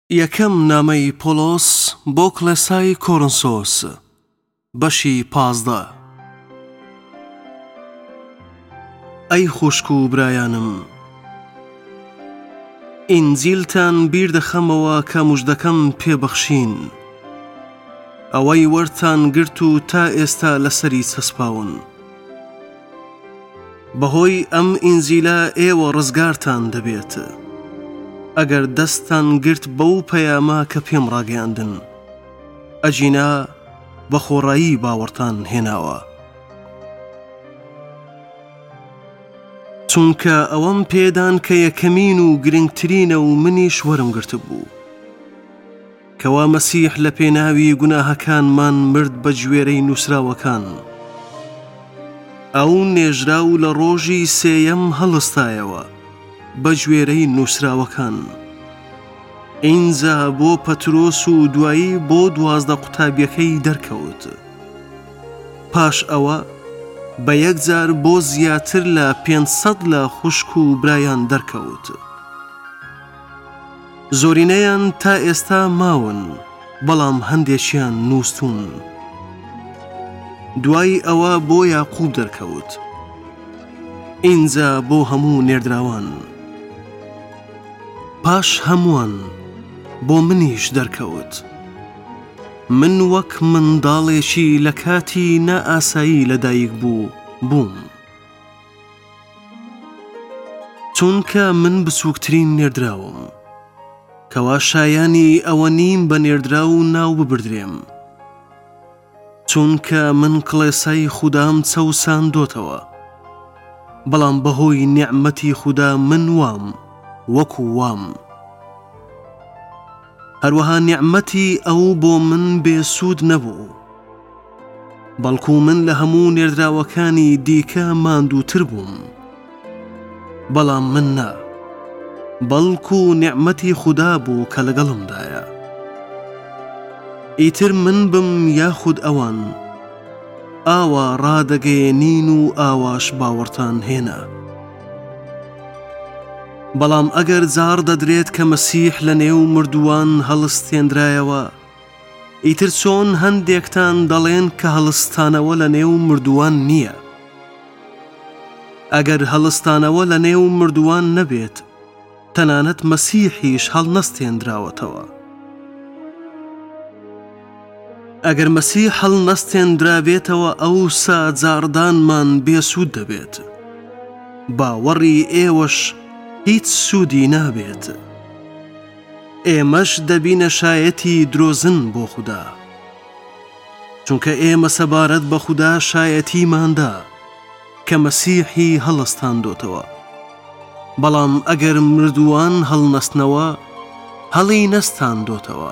یەکەم نامەی پۆلۆس بۆ کڵێسای کۆرنسۆس بەشی 15. ئەی خوشک و برایانم، ئینجیلتان بیر دەخەمەوە کە موژدەکەم پێبەخشین، ئەوەی وەرتان گرت و تا ئێستا لەسەری چەسپاون. بەهۆی ئەم ئینجیلە ئێوە ڕزگارتان دەبێت ئەگەر دەستان گرت بەو پەیامە کە پێم ڕاگەیاندن، ئەجینا بە خۆڕایی باوەڕتان هێناوە. چونکە ئەوەم پێدان کە یەکەمین و گرنگترینە و منیش وەرم گرت بوو، کەوا مەسیح لە پێناوی گوناهەکانمان مرد بە گوێرەی نووسراوەکان، ئەو نێژرا و لە ڕۆژی سێیەم هەڵستایەوە بە گوێرەی نووسراوەکان. ئینجا بۆ پەترۆس و دوایی بۆ 12 قوتابیەکەی دەرکەوت. پاش ئەوە بە یەکجار بۆ زیاتر لە 500 لە خوشک و برایان دەرکەوت. زۆرینەیان تا ئێستا ماون، بەڵام هەندێکیان نووستون. دوای ئەوە بۆ یاقوب دەرکەوت، ئینجا بۆ هەموو نێردراوان. پاش هەمووان بۆ منیش دەرکەوت. من وەک منداڵێکی لە کاتی نائاسایی لەدایک بووم، چونکە من بچووکترین نێردراوم، کەوا شایانی ئەوە نیم بە نێردرا و ناو ببردرێم، چونکە من کڵێسای خودام چەوساندۆتەوە، بەڵام بەهۆی نیعمەتی خودا من وام وەکو وام. هەروەها نیعمەتی ئەو بۆ من بێسوود نەبوو، بەڵکو من لە هەموو نێردراوەکانی دیکە ماندووتر بووم، بەڵام من نا، بەڵکو نیعمەتی خودا بوو کە لەگەڵمدایە. ئیتر من بم یاخود ئەوان، ئاوا ڕادەگەیەنین و ئاواش باوەڕتان هێنا. بەڵام ئەگەر جار دەدرێت کە مەسیح لە نێو مردووان هەڵستێنرایەوە، ئیتر چۆن هەندێکتان دەڵێن کە هەڵستانەوە لە نێو مردووان نییە؟ ئەگەر هەڵستانەوە لە نێو مردووان نەبێت، تەنانەت مەسیحیش هەڵنەستێنراوەتەوە. ئەگەر مەسیح هەڵنەستێنرابێتەوە، ئەوسا جاردانمان بێسوود دەبێت، باوەڕی ئێوەش هیچ سوودی نابێت. ئێمەش دەبینە شایەتی درۆزن بۆ خودا، چونکە ئێمە سەبارەت بە خودا شایەتیماندا کە مەسیحی هەڵستاندۆتەوە. بەڵام ئەگەر مردووان هەڵنەستنەوە، هەڵی نەستاندۆتەوە،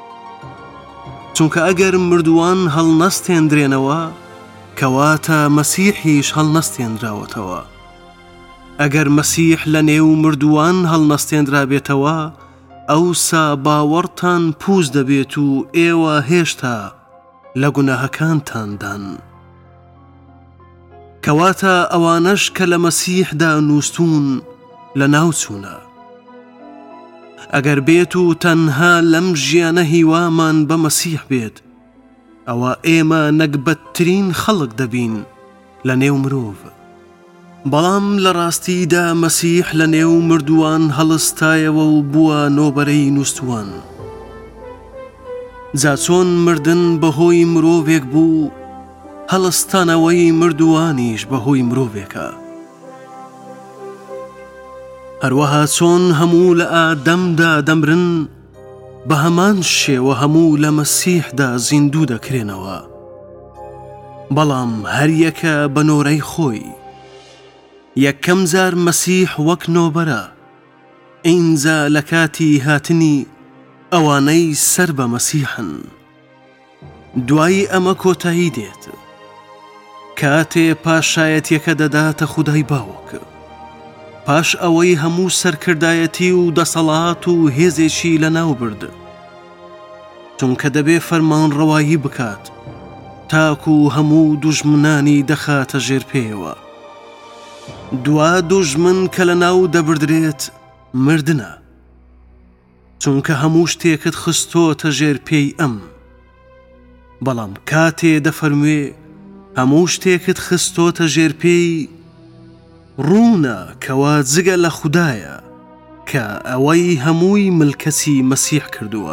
چونکە ئەگەر مردووان هەڵنەستێندرێنەوە، کەواتە مەسیحیش هەڵنەستێنراوەتەوە. ئەگەر مەسیح لە نێو مردووان هەڵنەستێنرابێتەوە، ئەوسا باوەڕتان پووز دەبێت و ئێوە هێشتا لە گوناهەکانتاندان. کەواتە ئەوانەش کە لە مەسیحدا نووستون لە ناوچوونە. ئەگەر بێت و تەنها لەم ژیانە هیوامان بە مەسیح بێت، ئەوە ئێمە نەکبەتترین خەڵک دەبین لە نێو مرۆڤ. بەڵام لە ڕاستیدا مەسیح لە نێو مردووان هەڵستایەوە و بووە نۆبەرەی نووستوان. جا چۆن مردن بەهۆی مرۆڤێک بوو، هەڵستانەوەی مردووانیش بەهۆی مرۆڤێکە. هەروەها چۆن هەموو لە ئادەمدا دەمرن، بە هەمان شێوە هەموو لە مەسیحدا زیندوو دەکرێنەوە، بەڵام هەریەکە بە نۆرەی خۆی. یەکەم جار مەسیح وەک نۆبەرە، ئینجا لە کاتی هاتنی ئەوانەی سەر بە مەسیحن. دوای ئەمە کۆتایی دێت، کاتێ پاشایەتیەکە دەداتە خودای باوک، پاش ئەوەی هەموو سەرکردایەتی و دەسەڵات و هێزێکی لەناو برد، چونکە دەبێ فەرمانڕەوایی بکات تاکو هەموو دوژمنانی دەخاتە ژێر پێیەوە. دوا دوژمن کە لە ناو دەبردرێت مردنە، چونکە هەموو شتێکت خستۆتە ژێر پێی ئەم. بەڵام کاتێ دەفەرموێ هەموو شتێکت خستۆتە ژێر پێی، ڕوونە کەوا جگە لە خودایە کە ئەوەی هەمووی ملکەچی مەسیح کردووە.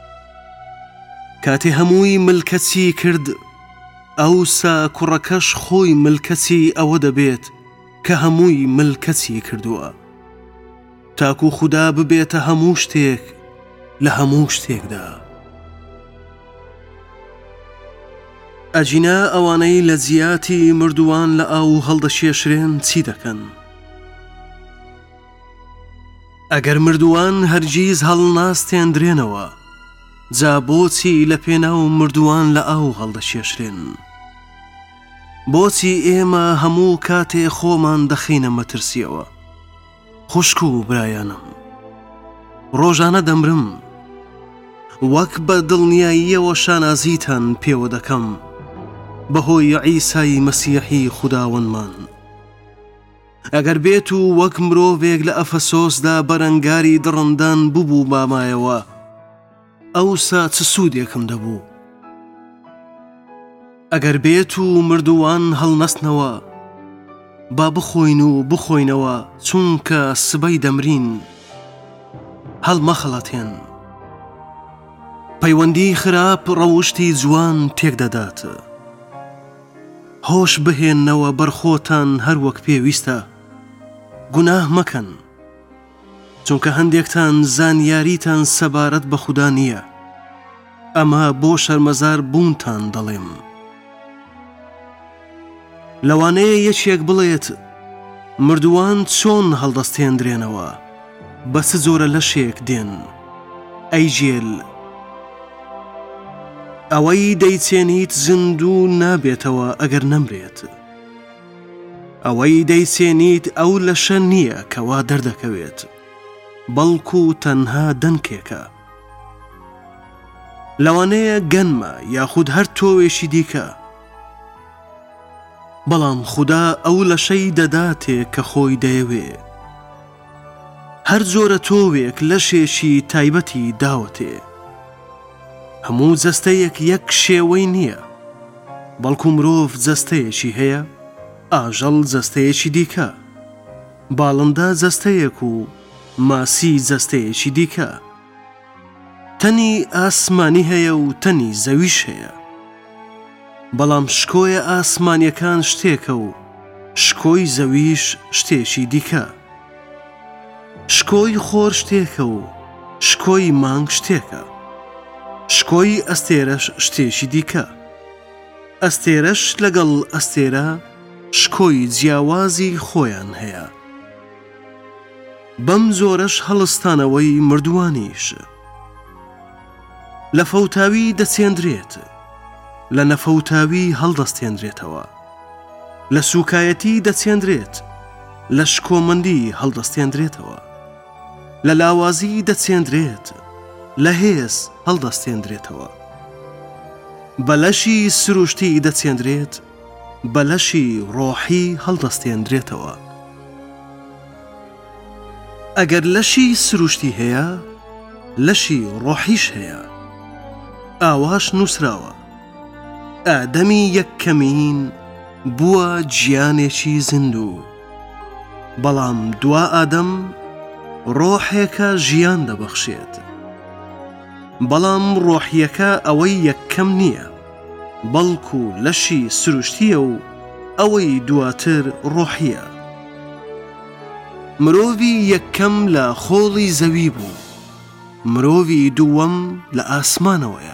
کاتێ هەمووی ملکەچی کرد، ئەوسا کوڕەکەش خۆی ملکەچی ئەوە دەبێت کە هەمووی ملکەچی کردووە، تاکو خوددا ببێتە هەموو شتێک لە هەموو شتێکدا. ئەجینا ئەوانەی لە جیاتی مردووان لە ئاو هەڵدەشێشرێن چی دەکەن؟ ئەگەر مردووان هەرگیز هەڵناستێندرێنەوە، جا بۆچی لە پێناو مردووان لە ئاو هەڵدەشێشرێن؟ بۆچی ئێمە هەموو کاتێ خۆمان دەخینە مەترسیەوە؟ خوشک و برایانم، ڕۆژانە دەمرم، وەک بە دڵنیاییەوە شانازیتان پێوە دەکەم بەهۆی عیسای مەسیحی خوداوەندمان. ئەگەر بێت و وەک مرۆڤێک لە ئەفەسۆسدا بەرەنگاری دڕندان ببوو مامایەوە، ئەوسا چ سوودێکم دەبوو؟ ئەگەر بێت و مردووان هەڵنەستنەوە، با بخۆین و بخۆینەوە، چونکە سبەی دەمرین. هەڵمەخەڵەتێن، پەیوەندی خراپ ڕەوشتی جوان تێک دەدات. هۆش بهێننەوە بەرخۆتان هەر وەک پێویستە. گوناه مەکەن، چونکە هەندێکتان زانیاریتان سەبارەت بە خوددا نییە. ئەمە بۆ شەرمەزار بوونتان دەڵێم. لەوانەیە یەکێک بڵێت مردووان چۆن هەڵدەستێندرێنەوە، بە چ جۆرە لەشێک دێن؟ ئەی جێل، ئەوەی دەیچێنیت زیندوو نابێتەوە ئەگەر نەمرێت. ئەوەی دەیچێنیت ئەو لەشە نییە کەوا دەردەکەوێت، بەڵکو تەنها دەنکێکە. لەوانەیە گەنمە یاخود هەر تۆوێشی دیکە، بەڵام خوددا ئەو لەشەی دەداتێ کە خۆی دەیەوێ. هەر جۆرە تۆوێک لەشێکی تایبەتی داوەتێ. هەموو جەستەیەک یەک شێوەی نییە، بەڵکو مرۆڤ جەستەیەکی هەیە، ئاژەڵ جەستەیەکی دیکە، باڵندە جەستەیەک و ماسی جەستەیەکی دیکە. تەنی ئاسمانی هەیە و تەنی زەویش هەیە، بەڵام شکۆیە ئاسمانیەکان شتێکە و شکۆی زەویش شتێکی دیکە. شکۆی خۆر شتێکە و شکۆی مانگ شتێکە. شکۆی ئەستێرەش شتێکی دیکە. ئەستێرەش لەگەڵ ئەستێرە شکۆی جیاوازی خۆیان هەیە. بەم زۆرەش هەڵستانەوەی مردووانیش. لە فەوتاوی دەچێندرێت، لە نەفەوتاوی هەڵدەستێنرێتەوە. لە سوکایەتی دەچێندرێت، لە شکۆمەندی هەڵدەستێنرێتەوە. لە لاوازی دەچێندرێت، لە هێز هەڵدەستێنرێتەوە. بە لەشی سروشتی دەچێندرێت، بە لەشی ڕۆحی هەڵدەستێنرێتەوە. ئەگەر لەشی سروشتی هەیە، لەشی ڕۆحیش هەیە. ئاواش نووسراوە، ئادەمی یەککەمین بووە گیانێکی زیندوو، بەڵام دوا ئادەم ڕۆحێکە ژیان دەبەخشێت. بەڵام ڕۆحیەکە ئەوەی یەککەم نییە، بەڵکو لەشی سروشتیە و ئەوەی دواتر ڕۆحیە. مرۆڤی یەککەم لە خۆڵی زەوی بوو، مرۆڤی دووەم لە ئاسمانەوەیە.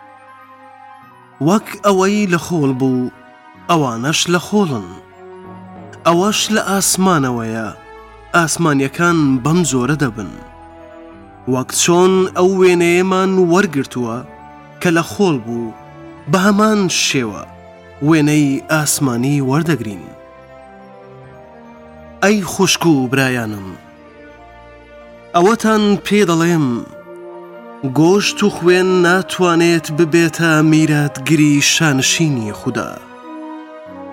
وەک ئەوەی لە خۆڵ بوو، ئەوانەش لە خۆڵن. ئەوەش لە ئاسمانەوەیە، ئاسمانیەکان بەم زۆرە دەبن. وەک چۆن ئەو وێنەیەمان وەرگرتووە کە لە خۆڵ بوو، بە هەمان شێوە وێنەی ئاسمانی وەردەگرین. ئەی خوشک و برایانم، ئەوەتان پێ دەڵێم، گۆشت و خوێن ناتوانێت ببێتە میراتگری شانشینی خوددا.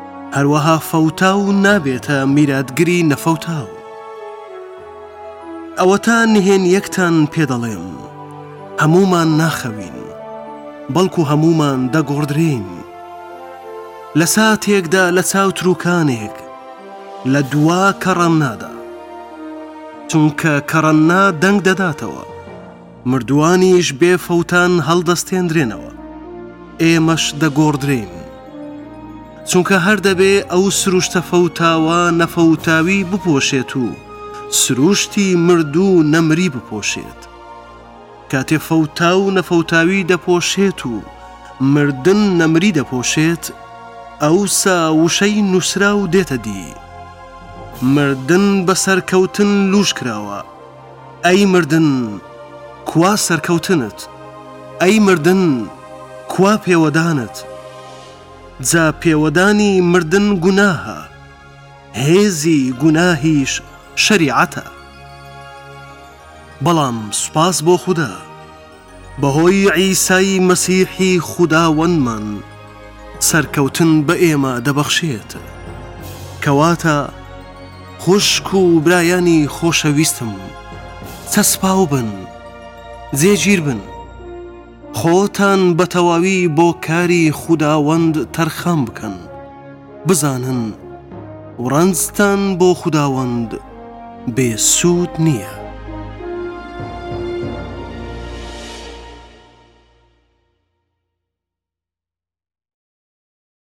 هەروەها فەوتاو نابێتە میراتگری نەفەوتاو. ئەوەتان نهێنیەکتان پێ دەڵێم، هەمومان ناخەوین، بەڵکو هەمومان دەگۆڕدرین. لە ساتێکدا لە چاو تروکانێک لە دوا کەڕەنادا، چونکە کەڕەنا دەنگ دەداتەوە، مردوانیش بێ فەوتان هەڵدەستێنرێنەوە، ئێمەش دەگۆڕدرین. چونکە هەر دەبێ ئەو سروشتە فەوتاوە نەفەوتاوی بپۆشێت و سروشتی مردوو نەمری بپۆشێت. کاتێ فەوتا و نەفەوتاوی دەپۆشێت و مردن نەمری دەپۆشێت، ئەوسا وشەی نووسرا و دێتە دی. مردن بە سەرکەوتن لوش کراوە. ئەی مردن، کوا سەرکەوتنت؟ ئەی مردن، کوا پێوەدانت؟ جا پێوەدانی مردن گوناهە، هێزی گوناهیش شەریعەتە. بەڵام سوپاس بۆ خودا، بەهۆی عیسای مەسیحی خوداوەندمان سەرکەوتن بە ئێمە دەبەخشێت. کەواتە خوشک و برایانی خۆشەویستم، چەسپاو بن، جێگیر بن، خۆتان بە تەواوی بۆ کاری خوداوەند تەرخەم بکەن، بزانن ڕەنجتان بۆ خوداوەند بێسوود نییە.